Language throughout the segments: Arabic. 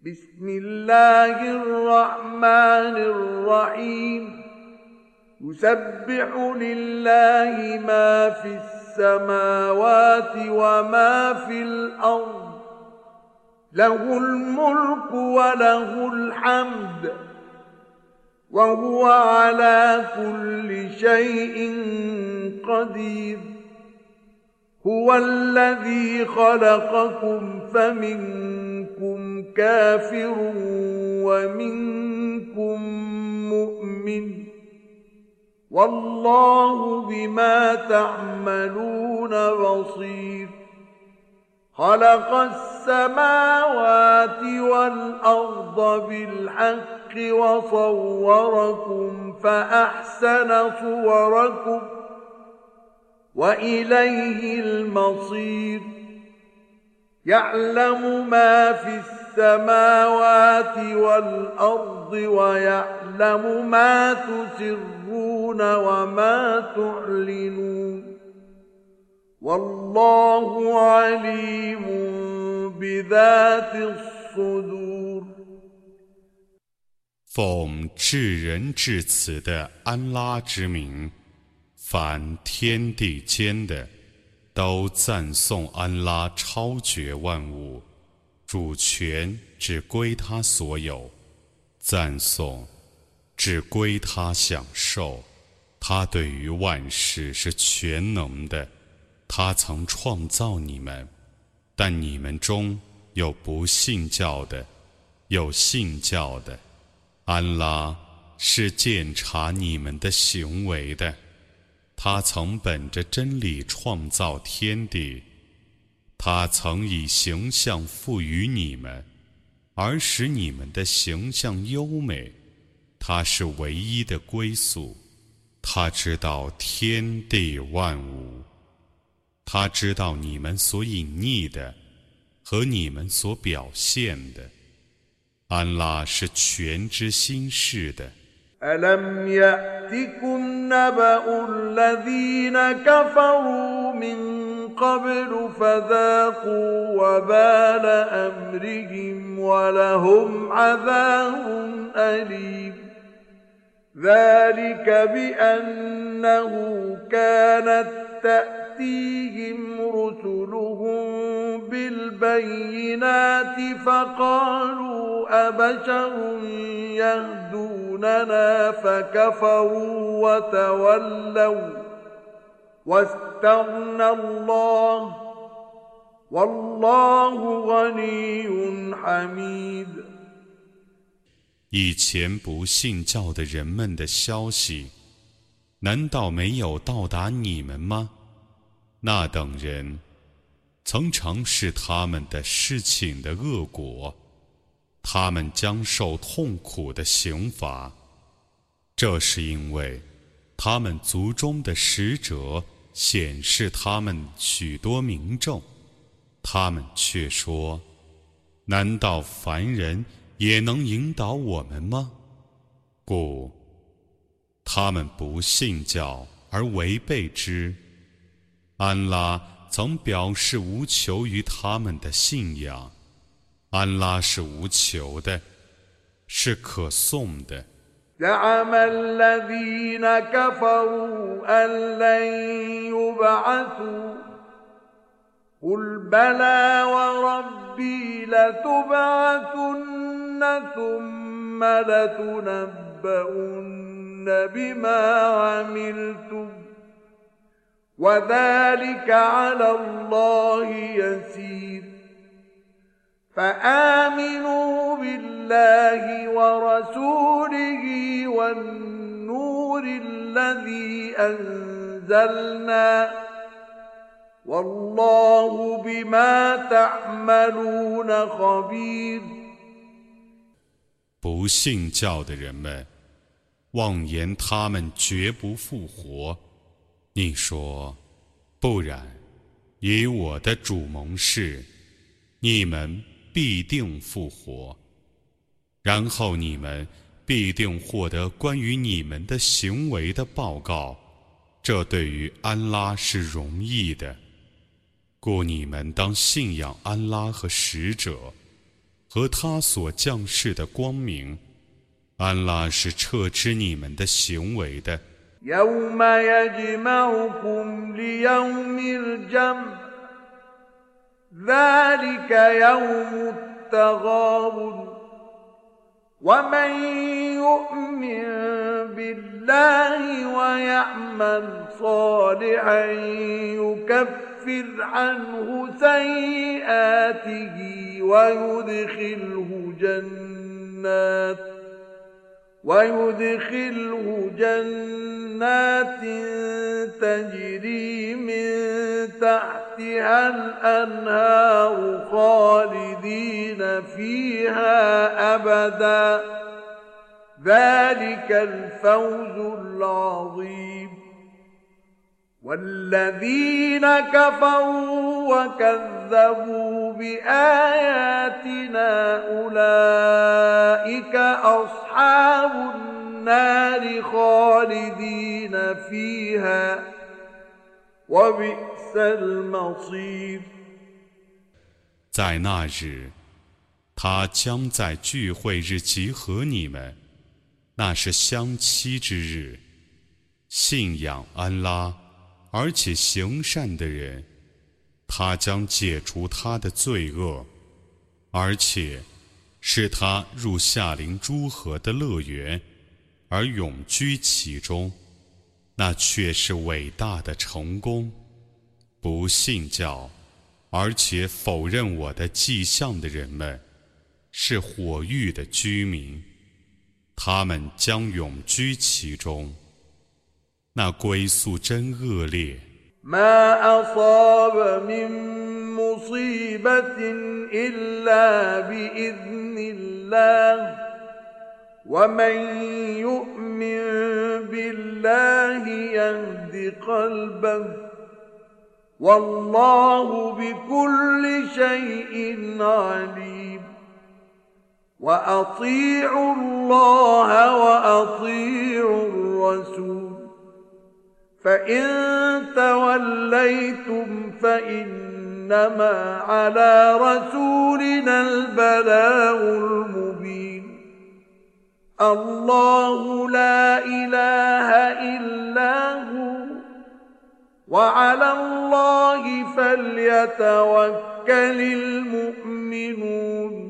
بسم الله الرحمن الرحيم يسبح لله ما في السماوات وما في الأرض له الملك وله الحمد وهو على كل شيء قدير هو الذي خلقكم فمنكم كافر ومنكم مؤمن والله بما تعملون بصير خلق السماوات والأرض بالحق وصوركم فأحسن صوركم وإليه المصير يعلم ما في السماوات والأرض ويعلم ما تسرون وما تعلنون والله عليم بذات الصدور 奉至仁至慈的安拉之名，凡天地间的都赞颂安拉超绝万物，主权只归他所有，赞颂只归他享受。他对于万事是全能的，他曾创造你们，但你们中有不信教的，有信教的。安拉是鉴察你们的行为的，他曾本着真理创造天地，他曾以形象赋予你们，而使你们的形象优美。他是唯一的归宿，他知道天地万物，他知道你们所隐匿的和你们所表现的。安拉是全知心事的。 ألم يأتكم نبأ الذين كفروا من قبل فذاقوا وبال أمرهم ولهم عذاب أليم ذلك بأنه كانت تأتيهم رسلهم بالبينات فقالوا أبشر يهدوننا فكفروا وتولوا واستغنى الله والله غني حميد 以前不信教的人们的消息，难道没有到达你们吗？那等人曾尝试他们的事情的恶果，他们将受痛苦的刑罚。这是因为他们族中的使者显示他们许多明证，他们却说：难道凡人也能引导我们吗？故他们不信教而违背之。安拉曾表示无求于他们的信仰，安拉是无求的，是可颂的。 زعم الذين كفروا أن لن يبعثوا قل بلى وربي لتبعثن ثم لتنبؤن بما عملتم وذلك على الله يسير فآمنوا بالله ورسوله والنور الذي أنزلنا والله بما تعملون خبير 不信教的人们妄言他们绝不复活，你说不然，以我的主盟誓，你们必定复活，然后你们必定获得关于你们的行为的报告，这对于安拉是容易的。故你们当信仰安拉和使者， 和他所降世的光明。安拉是撤知你们的行为的。 يوم يجمعكم ليوم الجمع ذلك يوم التغابن ومن يؤمن بالله ويعمل صالحا يكفر عنه سيئاته ويدخله جنات تجري من تحتها الأنهار خالدين فيها أبدا ذلك الفوز العظيم والذين كفروا وكذبوا بآياتنا أولئك أصحاب النار خالدين فيها وبئس المصير。 在那日，他将在聚会日集合你们，那是相期之日。信仰安拉而且行善的人，他将解除他的罪恶，而且使他入夏林诸河的乐园，而永居其中，那却是伟大的成功。不信教而且否认我的迹象的人们，是火狱的居民，他们将永居其中，那归宿真恶劣。 ما أصاب من مصيبة إلا بإذن الله ومن يؤمن بالله يهد قلبه والله بكل شيء عليم وأطيعوا الله وأطيعوا الرسول فإن توليتم فإنما على رسولنا البلاغ المبين الله لا إله إلا هو وعلى الله فليتوكل المؤمنون。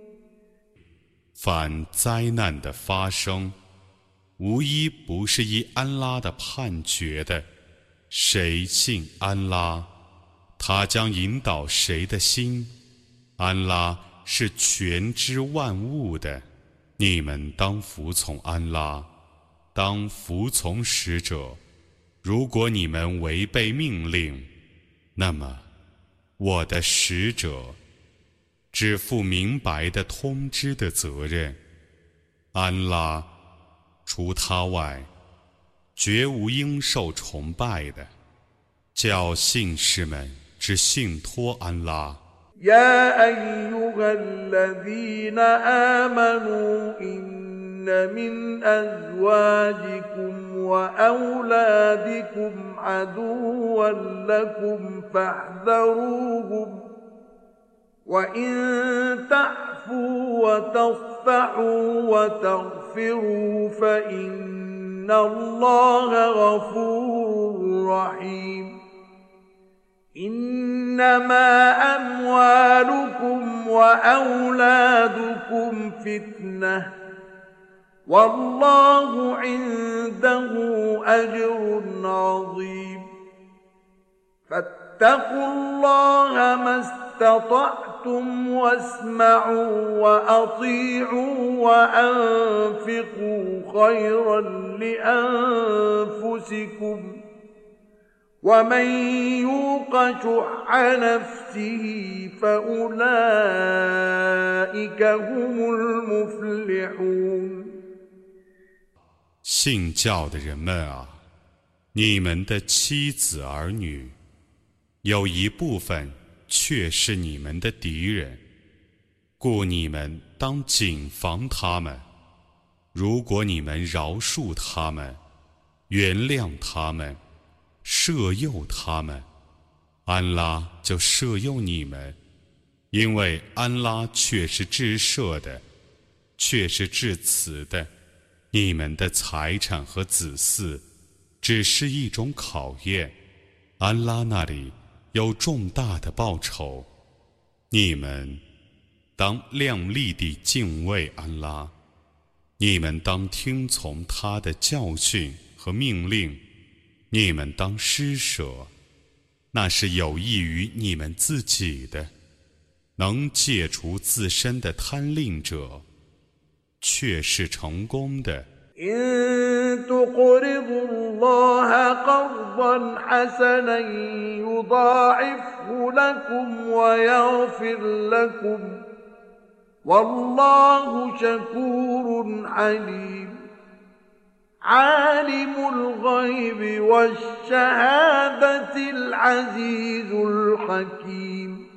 凡灾难的发生，无一不是依安拉的判决的。谁信安拉，他将引导谁的心。安拉是全知万物的。你们当服从安拉，当服从使者。如果你们违背命令，那么我的使者只负明白的通知的责任。安拉除他外，绝无应受崇拜的。叫信士们只信托安拉。 يا أيها الذين آمنوا إن من أزواجكم وأولادكم عدوا لكم فاحذروهم وإن تعفوا وتصفحوا وتغفروا فإن الله غفور رحيم إنما أموالكم وأولادكم فتنة والله عنده أجر عظيم فاتقوا الله ما استطعتم واسمعوا وأطيعوا وأنفقوا خيرا لأنفسكم ومن يوق شح نفسه فأولئك هم المفلحون。 信教的人们啊，你们的妻子儿女，有一部分却是你们的敌人，故你们当谨防他们。如果你们饶恕他们，原谅他们，赦宥他们，安拉就赦宥你们， 因为安拉却是至赦的，却是至慈的。你们的财产和子嗣只是一种考验，安拉那里有重大的报酬。你们当亮丽地敬畏安拉，你们当听从他的教训和命令，你们当施舍，那是有益于你们自己的。能戒除自身的贪吝者，却是成功的。 إن تقرضوا الله قرضا حسنا يضاعفه لكم ويغفر لكم والله شكور حليم عالم الغيب والشهادة العزيز الحكيم。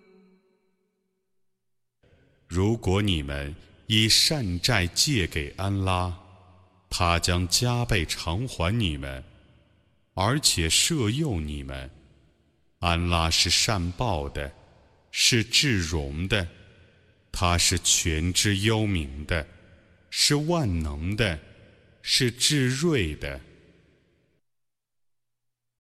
如果你们以善债借给安拉，他将加倍偿还你们，而且赦宥你们。安拉是善报的，是至荣的，他是全知幽冥的，是万能的，是至睿的。